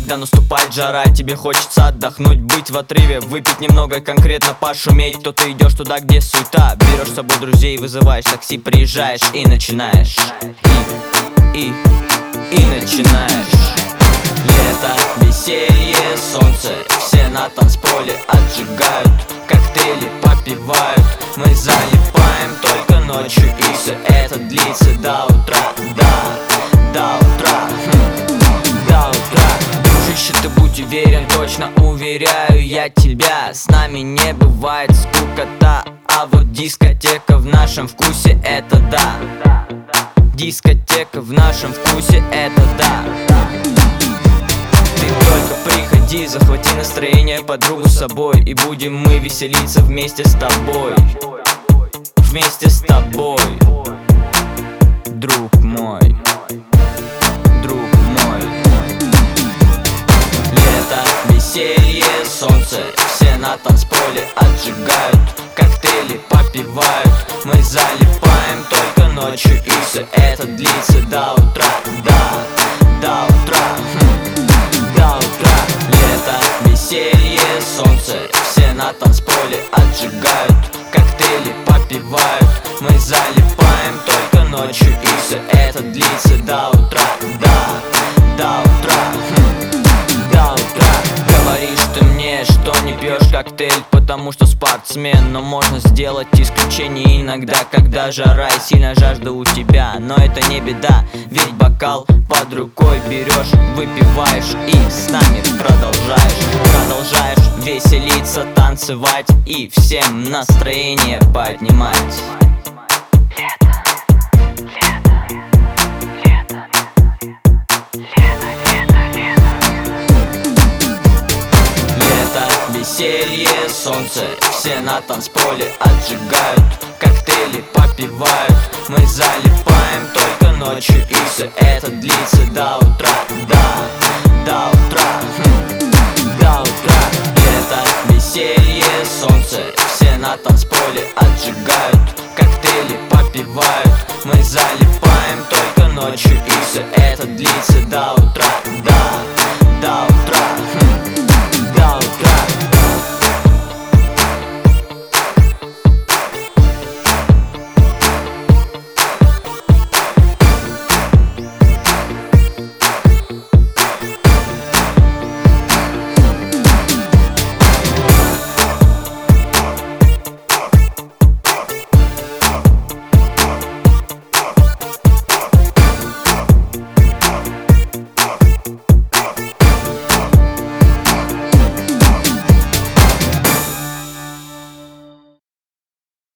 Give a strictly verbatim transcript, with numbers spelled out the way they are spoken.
когда наступает жара, тебе хочется отдохнуть, быть в отрыве, выпить немного, конкретно пошуметь. То ты идешь туда, где суета, берешь с собой друзей, вызываешь такси, приезжаешь и начинаешь. И, и, и начинаешь. Лето, веселье, солнце, все на танцполе отжигают, коктейли попивают, мы залипаем только ночью, и все это длится до утра, да, до утра, хм, до утра. Дружище, ты будь уверен, точно уверяю я тебя, с нами не бывает скукота, а вот дискотека в нашем вкусе, это да. Дискотека в нашем вкусе, это да. Ты только приходи, захвати настроение, подругу с собой, и будем мы веселиться вместе с тобой. Вместе с тобой, друг мой, друг мой. Лето, веселье, солнце, все на танцполе отжигают, коктейли попивают, мы залипаем только ночью, и все это длится до утра, да, до утра, хм, до утра. Лето, веселье, солнце, все на танцполе отжигают, коктейли попивают, мы залипаем только ночью, и все это длится до утра, да, до утра, хм, до утра. Говоришь ты мне, что не пьешь коктейль, потому что спортсмен, но можно сделать исключение иногда, когда жара и сильная жажда у тебя. Но это не беда, ведь бокал под рукой берешь, выпиваешь и с нами продолжаешь. Продолжаешь веселиться, танцевать и всем настроение поднимать. Веселье, солнце, все на танцполе отжигают, коктейли попивают, мы залипаем только ночью, и все это длится до утра.